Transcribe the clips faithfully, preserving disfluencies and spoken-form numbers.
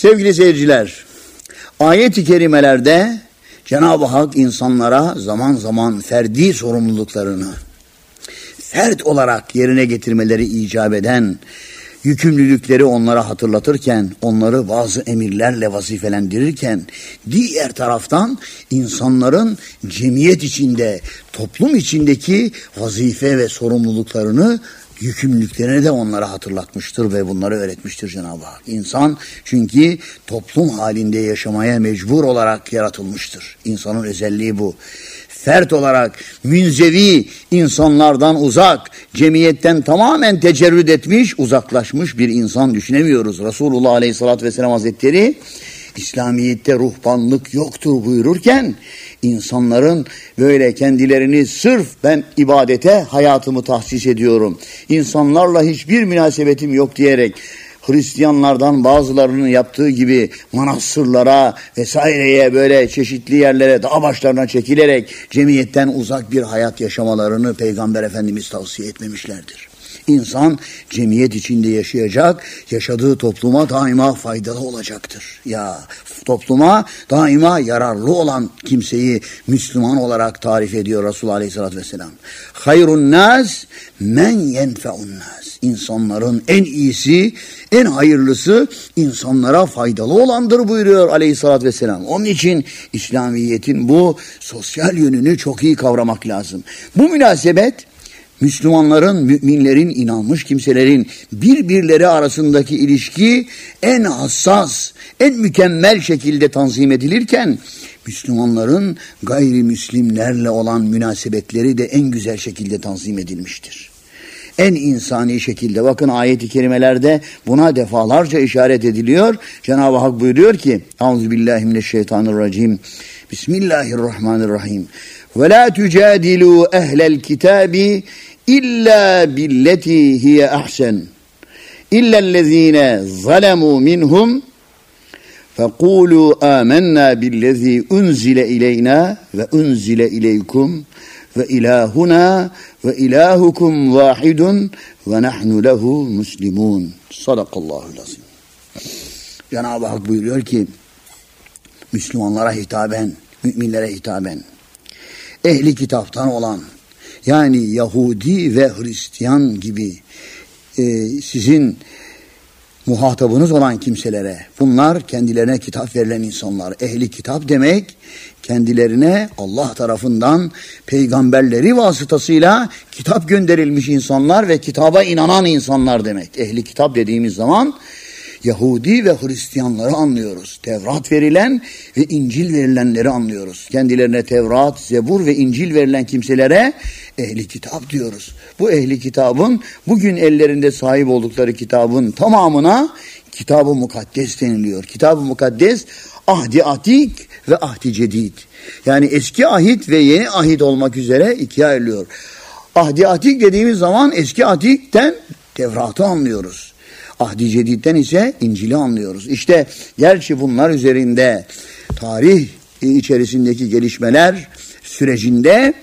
Sevgili seyirciler, ayet-i kerimelerde Cenab-ı Hak insanlara zaman zaman ferdi sorumluluklarını fert olarak yerine getirmeleri icap eden yükümlülükleri onlara hatırlatırken, onları bazı emirlerle vazifelendirirken, diğer taraftan insanların cemiyet içinde, toplum içindeki vazife ve sorumluluklarını, yükümlülüklerini de onlara hatırlatmıştır ve bunları öğretmiştir Cenab-ı Hak. İnsan çünkü toplum halinde yaşamaya mecbur olarak yaratılmıştır. İnsanın özelliği bu. Fert olarak münzevi, insanlardan uzak, cemiyetten tamamen tecerrüt etmiş, uzaklaşmış bir insan düşünemiyoruz. Resulullah Aleyhisselatü Vesselam Hazretleri İslamiyet'te ruhbanlık yoktur buyururken, insanların böyle kendilerini sırf ben ibadete hayatımı tahsis ediyorum, insanlarla hiçbir münasebetim yok diyerek Hristiyanlardan bazılarının yaptığı gibi manastırlara vesaireye, böyle çeşitli yerlere, dağ başlarına çekilerek cemiyetten uzak bir hayat yaşamalarını Peygamber Efendimiz tavsiye etmemişlerdir. İnsan cemiyet içinde yaşayacak, yaşadığı topluma daima faydalı olacaktır. Ya topluma daima yararlı olan kimseyi Müslüman olarak tarif ediyor Resulullah Aleyhisselatü Vesselam. Hayrun nas men yenfe'un nas. İnsanların en iyisi, en hayırlısı insanlara faydalı olandır buyuruyor Aleyhisselatü Vesselam. Onun için İslamiyet'in bu sosyal yönünü çok iyi kavramak lazım. Bu münasebet Müslümanların, müminlerin, inanmış kimselerin birbirleri arasındaki ilişki en hassas, en mükemmel şekilde tanzim edilirken, Müslümanların gayrimüslimlerle olan münasebetleri de en güzel şekilde tanzim edilmiştir. En insani şekilde, bakın ayet-i kerimelerde buna defalarca işaret ediliyor. Cenab-ı Hak buyuruyor ki, Euzubillahimineşşeytanirracim, Bismillahirrahmanirrahim. Ve la tujadilu ehlel kitabi illa billeti hiye ahsen illellezine zalemu minhum fekulu amennâ billezî unzile ileyna ve unzile ileykum ve ilahuna ve ilahukum vahidun ve nahnu lehu muslimun. Sadakallahul azim. Cenab-ı Hak buyuruyor ki, Müslümanlara hitaben, müminlere hitaben, ehli kitaptan olan, yani Yahudi ve Hristiyan gibi e, sizin muhatabınız olan kimselere, bunlar kendilerine kitap verilen insanlar. Ehli kitap demek, kendilerine Allah tarafından peygamberleri vasıtasıyla kitap gönderilmiş insanlar ve kitaba inanan insanlar demek. Ehli kitap dediğimiz zaman Yahudi ve Hristiyanları anlıyoruz. Tevrat verilen ve İncil verilenleri anlıyoruz. Kendilerine Tevrat, Zebur ve İncil verilen kimselere ehli kitap diyoruz. Bu ehli kitabın, bugün ellerinde sahip oldukları kitabın tamamına Kitab-ı Mukaddes deniliyor. Kitab-ı Mukaddes, ahdi atik ve ahdi cedid. Yani eski ahit ve yeni ahit olmak üzere ikiye ayrılıyor. Ahdi atik dediğimiz zaman eski atikten Tevrat'ı anlıyoruz. Ahdi Cedid'den ise İncil'i anlıyoruz. İşte gerçi bunlar üzerinde tarih içerisindeki gelişmeler sürecinde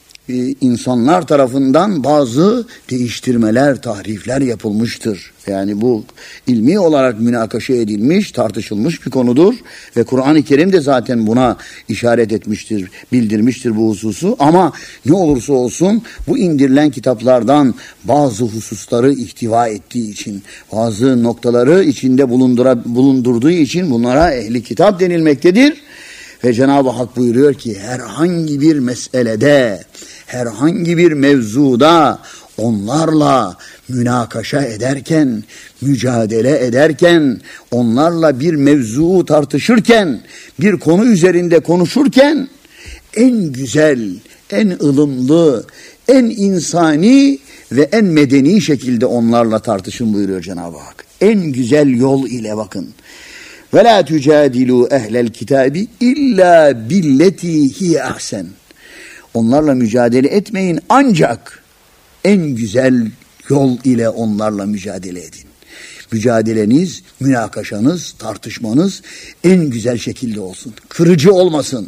insanlar tarafından bazı değiştirmeler, tahrifler yapılmıştır. Yani bu ilmi olarak münakaşa edilmiş, tartışılmış bir konudur ve Kur'an-ı Kerim de zaten buna işaret etmiştir, bildirmiştir bu hususu. Ama ne olursa olsun bu indirilen kitaplardan bazı hususları ihtiva ettiği için, bazı noktaları içinde bulundura, bulundurduğu için bunlara ehli kitap denilmektedir. Ve Cenab-ı Hak buyuruyor ki herhangi bir meselede, herhangi bir mevzuda onlarla münakaşa ederken, mücadele ederken, onlarla bir mevzuu tartışırken, bir konu üzerinde konuşurken en güzel, en ılımlı, en insani ve en medeni şekilde onlarla tartışın buyuruyor Cenab-ı Hak. En güzel yol ile bakın. Ve la tujadilu ehlel kitabi illa billeti hiye ahsen. Onlarla mücadele etmeyin ancak en güzel yol ile onlarla mücadele edin. Mücadeleniz, münakaşanız, tartışmanız en güzel şekilde olsun. Kırıcı olmasın.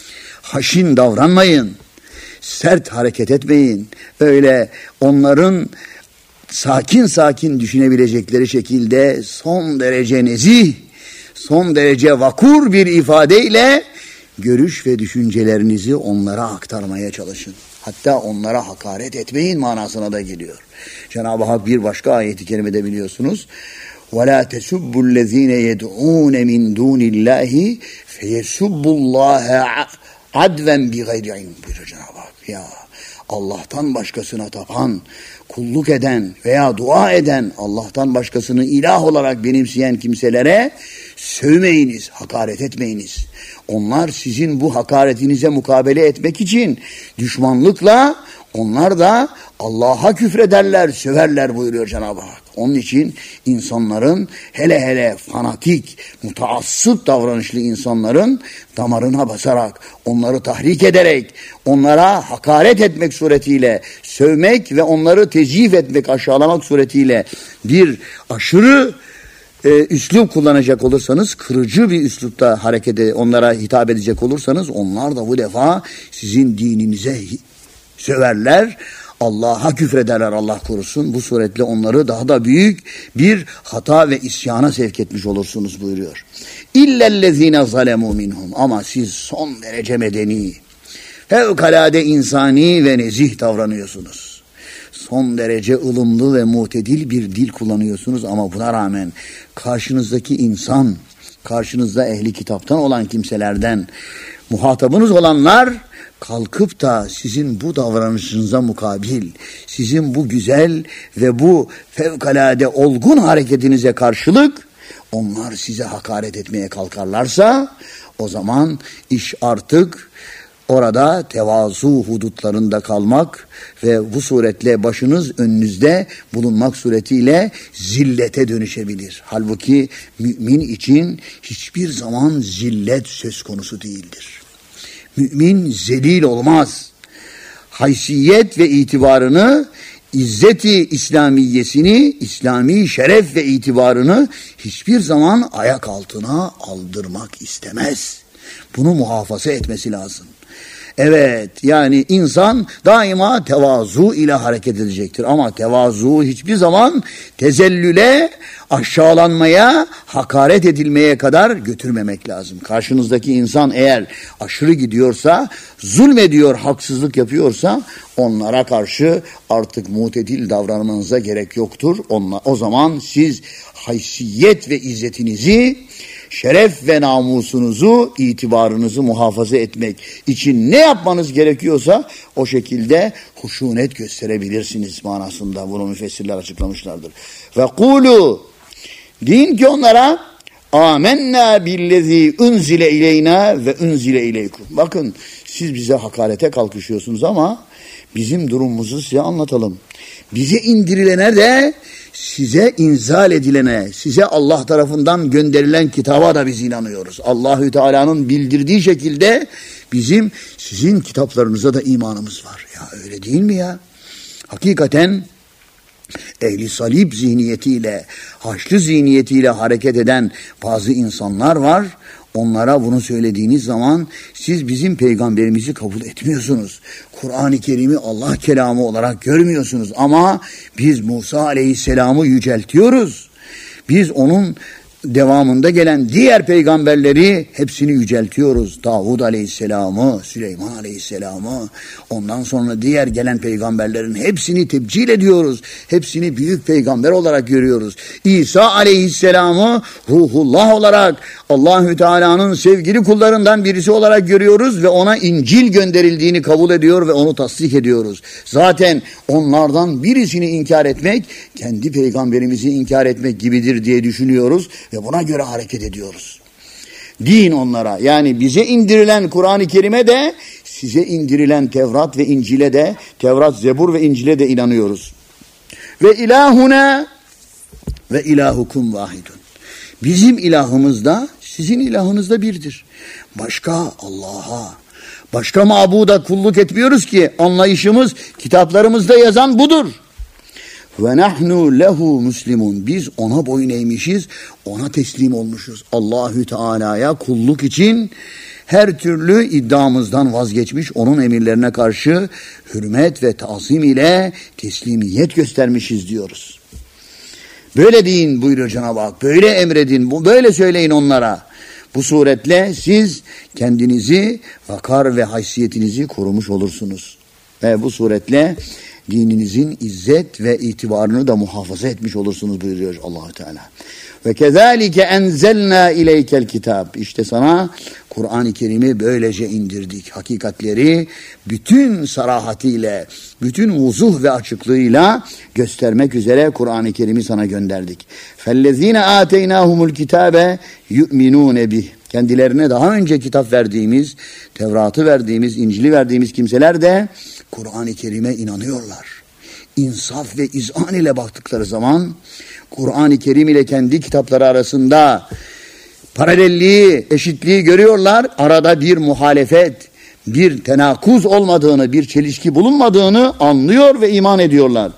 Haşin davranmayın. Sert hareket etmeyin. Öyle onların sakin sakin düşünebilecekleri şekilde son derece nezih, son derece vakur bir ifadeyle görüş ve düşüncelerinizi onlara aktarmaya çalışın. Hatta onlara hakaret etmeyin manasına da geliyor. Cenab-ı Hak bir başka ayeti kerimede biliyorsunuz. وَلَا تَسُبُّ الَّذ۪ينَ يَدْعُونَ مِنْ دُونِ اللّٰهِ فَيَسُبُّ اللّٰهَ عَدْوًا بِغَيْرِ عِلْمٍ buyuruyor Cenab-ı Hak. Ya Allah'tan başkasına tapan, kulluk eden veya dua eden, Allah'tan başkasını ilah olarak benimseyen kimselere sövmeyiniz, hakaret etmeyiniz. Onlar sizin bu hakaretinize mukabele etmek için düşmanlıkla onlar da Allah'a küfrederler, söverler buyuruyor Cenab-ı Hak. Onun için insanların hele hele fanatik, mutaassıp davranışlı insanların damarına basarak, onları tahrik ederek, onlara hakaret etmek suretiyle, sövmek ve onları tezif etmek, aşağılamak suretiyle bir aşırı e, üslup kullanacak olursanız, kırıcı bir üslupta hareket ed- onlara hitap edecek olursanız, onlar da bu defa sizin dininize söverler, Allah'a küfrederler, Allah korusun. Bu suretle onları daha da büyük bir hata ve isyana sevk etmiş olursunuz buyuruyor. İllellezine zalemu minhum. Ama siz son derece medeni, fevkalade insani ve nezih davranıyorsunuz. Son derece ılımlı ve mutedil bir dil kullanıyorsunuz ama buna rağmen karşınızdaki insan, karşınızda ehli kitaptan olan kimselerden muhatabınız olanlar kalkıp da sizin bu davranışınıza mukabil, sizin bu güzel ve bu fevkalade olgun hareketinize karşılık onlar size hakaret etmeye kalkarlarsa o zaman iş artık orada tevazu hudutlarında kalmak ve bu suretle başınız önünüzde bulunmak suretiyle zillete dönüşebilir. Halbuki mümin için hiçbir zaman zillet söz konusu değildir. Mümin zelil olmaz. Haysiyet ve itibarını, izzeti İslamiyesini, İslami şeref ve itibarını hiçbir zaman ayak altına aldırmak istemez. Bunu muhafaza etmesi lazım. Evet, yani insan daima tevazu ile hareket edecektir. Ama tevazu hiçbir zaman tezellüle, aşağılanmaya, hakaret edilmeye kadar götürmemek lazım. Karşınızdaki insan eğer aşırı gidiyorsa, zulmediyor, haksızlık yapıyorsa onlara karşı artık mutedil davranmanıza gerek yoktur. Onla, o zaman siz haysiyet ve izzetinizi, şeref ve namusunuzu, itibarınızı muhafaza etmek için ne yapmanız gerekiyorsa o şekilde huşunet gösterebilirsiniz manasında. Bunu müfessirler açıklamışlardır. Ve kulu, deyin ki onlara amennâ billezî unzile ileyna ve unzile ileykum. Bakın siz bize hakarete kalkışıyorsunuz ama bizim durumumuzu size anlatalım. Bize indirilene de size inzal edilene, size Allah tarafından gönderilen kitaba da biz inanıyoruz. Allahü Teala'nın bildirdiği şekilde bizim sizin kitaplarınıza da imanımız var. Ya öyle değil mi ya? Hakikaten ehli salib zihniyetiyle, haçlı zihniyetiyle hareket eden bazı insanlar var. Onlara bunu söylediğiniz zaman siz bizim peygamberimizi kabul etmiyorsunuz. Kur'an-ı Kerim'i Allah kelamı olarak görmüyorsunuz ama biz Musa aleyhisselamı yüceltiyoruz. Biz onun devamında gelen diğer peygamberleri hepsini yüceltiyoruz. Davud aleyhisselamı, Süleyman aleyhisselamı, ondan sonra diğer gelen peygamberlerin hepsini tebcil ediyoruz. Hepsini büyük peygamber olarak görüyoruz. İsa aleyhisselamı ruhullah olarak Allahü Teala'nın sevgili kullarından birisi olarak görüyoruz ve ona İncil gönderildiğini kabul ediyor ve onu tasdik ediyoruz. Zaten onlardan birisini inkar etmek kendi peygamberimizi inkar etmek gibidir diye düşünüyoruz ve buna göre hareket ediyoruz. Din onlara, yani bize indirilen Kur'an-ı Kerim'e de size indirilen Tevrat ve İncil'e de, Tevrat, Zebur ve İncil'e de inanıyoruz. Ve ilahuna ve ilahukum vahidun. Bizim ilahımız da sizin ilahınız da birdir. Başka Allah'a, başka mabuda kulluk etmiyoruz ki, anlayışımız kitaplarımızda yazan budur. Ve nahnu lehu muslimun. Biz ona boyun eğmişiz, ona teslim olmuşuz. Allahü Teala'ya kulluk için her türlü iddiamızdan vazgeçmiş, onun emirlerine karşı hürmet ve tazim ile teslimiyet göstermişiz diyoruz. Böyle deyin buyuruyor Cenab-ı Hak. Böyle emredin, böyle söyleyin onlara. Bu suretle siz kendinizi, vakar ve haysiyetinizi korumuş olursunuz. Ve bu suretle dininizin izzet ve itibarını da muhafaza etmiş olursunuz buyuruyor Allah-u Teala. Ve kezalike enzelna ileykel kitab. İşte sana Kur'an-ı Kerim'i böylece indirdik. Hakikatleri bütün sarahatiyle, bütün vuzuh ve açıklığıyla göstermek üzere Kur'an-ı Kerim'i sana gönderdik. Fellezine ateynahumul kitabe yu'minune bih. Kendilerine daha önce kitap verdiğimiz, Tevrat'ı verdiğimiz, İncil'i verdiğimiz kimseler de Kur'an-ı Kerim'e inanıyorlar. İnsaf ve izan ile baktıkları zaman Kur'an-ı Kerim ile kendi kitapları arasında paralelliği, eşitliği görüyorlar. Arada bir muhalefet, bir tenakuz olmadığını, bir çelişki bulunmadığını anlıyor ve iman ediyorlar.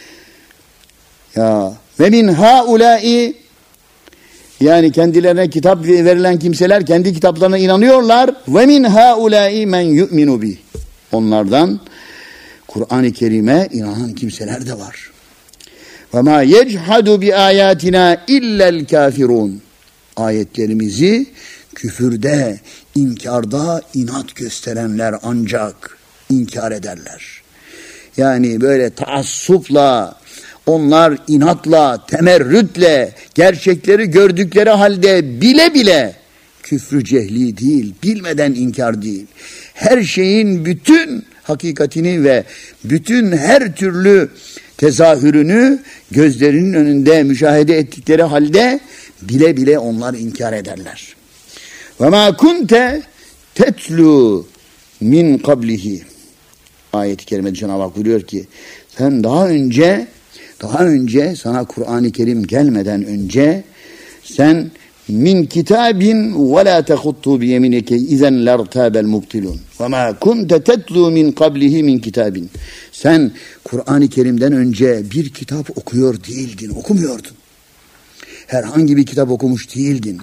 Ya ve min haulai, yani kendilerine kitap verilen kimseler kendi kitaplarına inanıyorlar. Ve min haulai men yu'minu bih. Onlardan Kur'an-ı Kerim'e inanan kimseler de var. Ve ma yechhadu bi ayatina illa'l kafirun. Ayetlerimizi küfürde, inkarda inat gösterenler ancak inkar ederler. Yani böyle taassupla, onlar inatla, temerrütle, gerçekleri gördükleri halde bile bile küfrü cehli değil, bilmeden inkar değil. Her şeyin bütün hakikatini ve bütün her türlü tezahürünü gözlerinin önünde müşahede ettikleri halde bile bile onlar inkar ederler. Ve ma kunte tetlu min qablihi. Ayet-i kerimede Cenab-ı Hak buyuruyor ki sen daha önce daha önce sana Kur'an-ı Kerim gelmeden önce sen min kitabin ve la tehuttu bi yeminike izen lertabel mubtilun. Ve ma kunte tetlu min qablihi min kitabin. Sen Kur'an-ı Kerim'den önce bir kitap okuyor değildin, okumuyordun. Herhangi bir kitap okumuş değildin.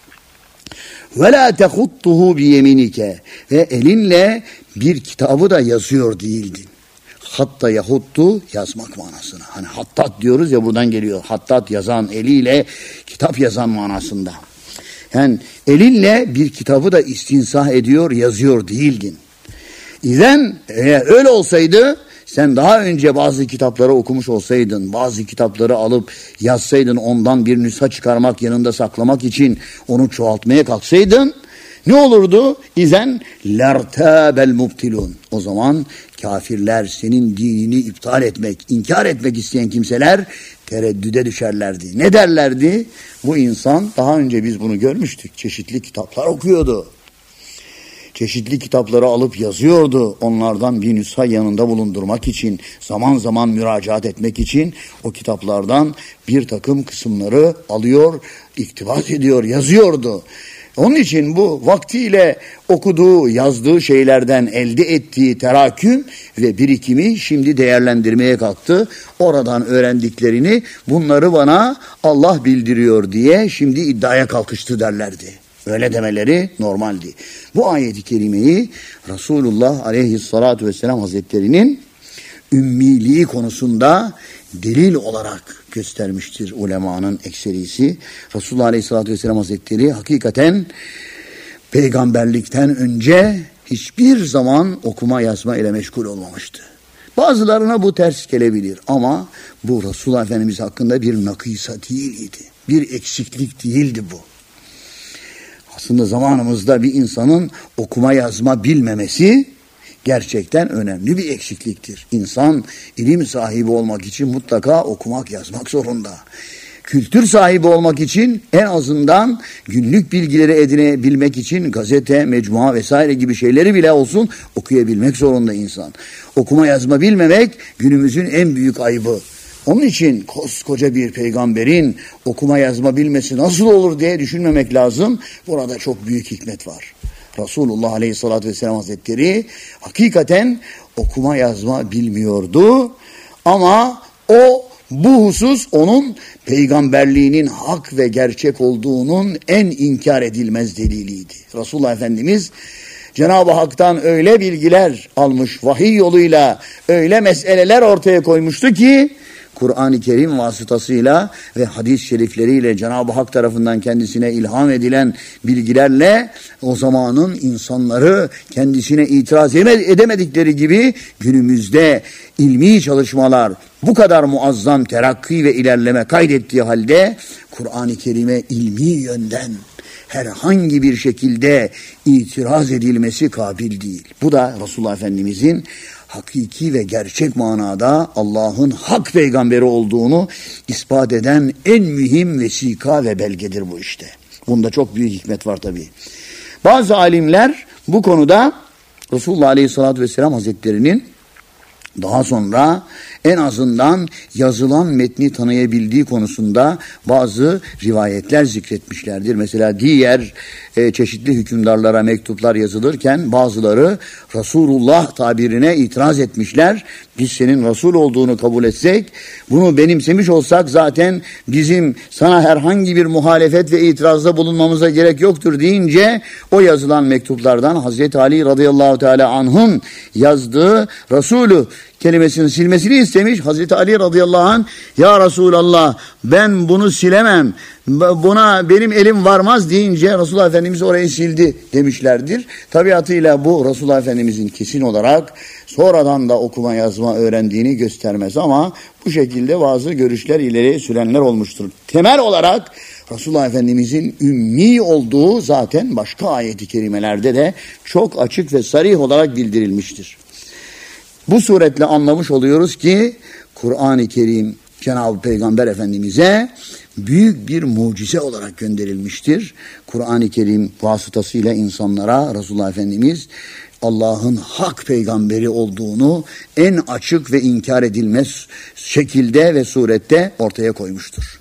Ve la tehuttuhu bi yeminike. Ve elinle bir kitabı da yazıyor değildin. Hatta yahuttu yazmak manasına. Hani hattat diyoruz ya, buradan geliyor. Hattat yazan, eliyle kitap yazan manasında. Yani elinle bir kitabı da istinsah ediyor, yazıyor değildin. İzen eğer öyle olsaydı sen daha önce bazı kitapları okumuş olsaydın, bazı kitapları alıp yazsaydın, ondan bir nüsha çıkarmak, yanında saklamak için onu çoğaltmaya kalksaydın, ne olurdu? İzen lertabel mubtilun. O zaman kafirler, senin dinini iptal etmek, inkar etmek isteyen kimseler tereddüde düşerlerdi. Ne derlerdi? Bu insan, daha önce biz bunu görmüştük, çeşitli kitaplar okuyordu. Çeşitli kitapları alıp yazıyordu. Onlardan bir nüsha yanında bulundurmak için, zaman zaman müracaat etmek için o kitaplardan bir takım kısımları alıyor, iktibas ediyor, yazıyordu. Onun için bu vaktiyle okuduğu, yazdığı şeylerden elde ettiği teraküm ve birikimi şimdi değerlendirmeye kalktı. Oradan öğrendiklerini, bunları bana Allah bildiriyor diye şimdi iddiaya kalkıştı derlerdi. Öyle demeleri normaldi. Bu ayet-i kerimeyi Resulullah aleyhissalatu vesselam Hazretleri'nin ümmiliği konusunda delil olarak göstermiştir ulemanın ekserisi. Resulullah aleyhissalatu vesselam Hazretleri hakikaten peygamberlikten önce hiçbir zaman okuma yazma ile meşgul olmamıştı. Bazılarına bu ters gelebilir ama bu Resulullah Efendimiz hakkında bir nakisa değildi. Bir eksiklik değildi bu. Aslında zamanımızda bir insanın okuma yazma bilmemesi gerçekten önemli bir eksikliktir. İnsan ilim sahibi olmak için mutlaka okumak yazmak zorunda. Kültür sahibi olmak için en azından günlük bilgileri edinebilmek için gazete, mecmua vesaire gibi şeyleri bile olsun okuyabilmek zorunda insan. Okuma yazma bilmemek günümüzün en büyük ayıbı. Onun için koskoca bir peygamberin okuma yazma bilmesi nasıl olur diye düşünmemek lazım. Burada çok büyük hikmet var. Resulullah Aleyhisselatü Vesselam Hazretleri hakikaten okuma yazma bilmiyordu. Ama o bu husus onun peygamberliğinin hak ve gerçek olduğunun en inkar edilmez deliliydi. Resulullah Efendimiz Cenab-ı Hak'tan öyle bilgiler almış, vahiy yoluyla öyle meseleler ortaya koymuştu ki Kur'an-ı Kerim vasıtasıyla ve hadis-i şerifleriyle Cenab-ı Hak tarafından kendisine ilham edilen bilgilerle o zamanın insanları kendisine itiraz edemedikleri gibi günümüzde ilmi çalışmalar bu kadar muazzam terakki ve ilerleme kaydettiği halde Kur'an-ı Kerim'e ilmi yönden herhangi bir şekilde itiraz edilmesi kabil değil. Bu da Resulullah Efendimizin hakiki ve gerçek manada Allah'ın hak peygamberi olduğunu ispat eden en mühim vesika ve belgedir bu işte. Bunda çok büyük hikmet var tabii. Bazı alimler bu konuda Resulullah Aleyhisselatü Vesselam Hazretleri'nin daha sonra en azından yazılan metni tanıyabildiği konusunda bazı rivayetler zikretmişlerdir. Mesela diğer e, çeşitli hükümdarlara mektuplar yazılırken bazıları Resulullah tabirine itiraz etmişler. Biz senin Resul olduğunu kabul etsek, bunu benimsemiş olsak zaten bizim sana herhangi bir muhalefet ve itirazda bulunmamıza gerek yoktur deyince o yazılan mektuplardan Hazreti Ali radıyallahu teala anh'ın yazdığı Resulü kelimesini silmesini istemiş. Hazreti Ali radıyallahu anh, ya Resulallah ben bunu silemem, buna benim elim varmaz deyince Resulullah Efendimiz orayı sildi demişlerdir. Tabiatıyla bu Resulullah Efendimizin kesin olarak sonradan da okuma yazma öğrendiğini göstermez ama bu şekilde bazı görüşler ileri sürenler olmuştur. Temel olarak Resulullah Efendimizin ümmi olduğu zaten başka ayet-i kerimelerde de çok açık ve sarih olarak bildirilmiştir. Bu suretle anlamış oluyoruz ki Kur'an-ı Kerim Cenab-ı Peygamber Efendimiz'e büyük bir mucize olarak gönderilmiştir. Kur'an-ı Kerim vasıtasıyla insanlara Resulullah Efendimiz Allah'ın hak peygamberi olduğunu en açık ve inkar edilmez şekilde ve surette ortaya koymuştur.